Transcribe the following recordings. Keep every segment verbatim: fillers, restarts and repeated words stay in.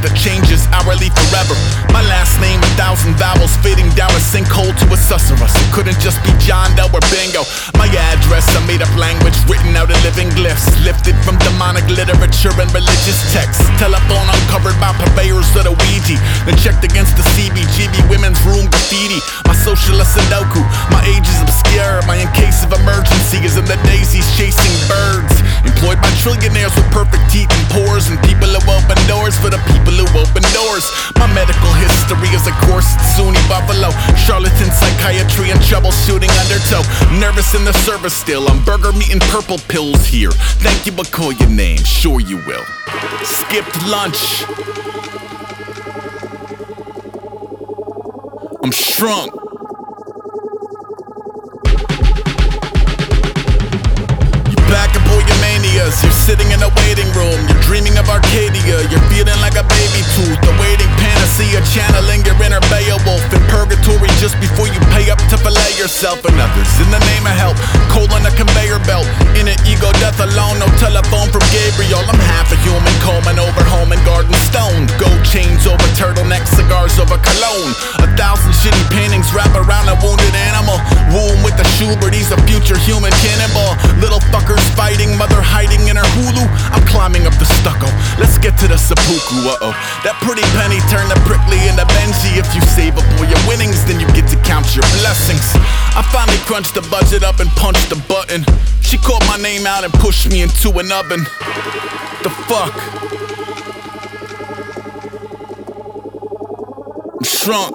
that changes hourly forever. My last name, a thousand vowels fading down a sinkhole to a susurrus. It couldn't just be John Doe or Bingo. My address, a made-up language written out of living glyphs, lifted from demonic literature and religious texts. Telephone uncovered by purveyors of the Ouija, then checked against the C B G B women's room graffiti. My socialist Sudoku, my age is obscure. My in case of emergency is in the daisies chasing birds. Employed by trillionaires with perfect teeth and pores, and people who open doors for the people who open doors. My medical history is a course at SUNY Buffalo. Charlatan psychiatry and troubleshooting undertow. Nervous in the service still, I'm burger meat and purple pills here. Thank you, but call your name, sure you will. Skipped lunch. I'm shrunk. Back up all your manias, you're sitting in a waiting room. You're dreaming of Arcadia, you're feeling like a baby tooth. Awaiting panacea, channeling your inner Beowulf. In purgatory just before you pay up to fillet yourself and others. In the name of help, coal on a conveyor belt. In an ego death alone, no telephone from Gabriel. I'm half a human, combing over home and garden stone. Gold chains over turtlenecks, cigars over cologne. A thousand shitty paintings wrap around a wounded animal. Womb with the Schubert, he's a future human cannonball. Little fuckers fighting, mother hiding in her Hulu. I'm climbing up the stucco, let's get to the seppuku. Uh-oh, that pretty penny turned the prickly into Benji. If you save up all your winnings, then you get to count your blessings. I finally crunched the budget up and punched the button. She called my name out and pushed me into an oven. The fuck? I'm shrunk.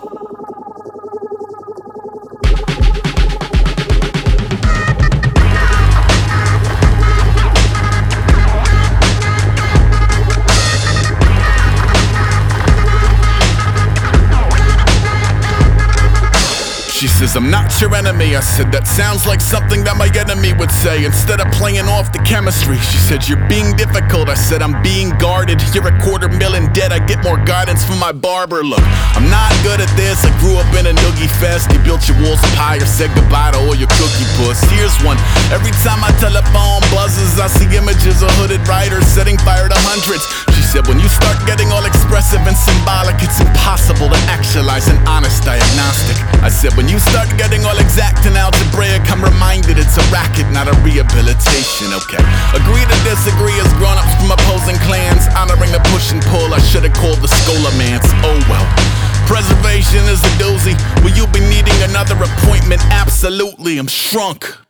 She says, I'm not your enemy. I said, that sounds like something that my enemy would say. Instead of playing off the chemistry, she said, you're being difficult. I said, I'm being guarded. You're a quarter million dead. I get more guidance from my barber. Look, I'm not good at this. I grew up in a noogie fest. You built your walls of pie or said goodbye to all your cookie puss. Here's one. Every time my telephone buzzes, I see images of hooded riders setting fire to hundreds. She said, when you start getting all expressive and symbolic, it's impossible to actualize an honest diagnostic. I said, when you start getting all exact and algebraic, I'm reminded it's a racket, not a rehabilitation, okay? Agree to disagree as grown-ups from opposing clans, honoring the push and pull. I should've called the Scolamance, oh well. Preservation is a doozy. Will you be needing another appointment? Absolutely, I'm shrunk.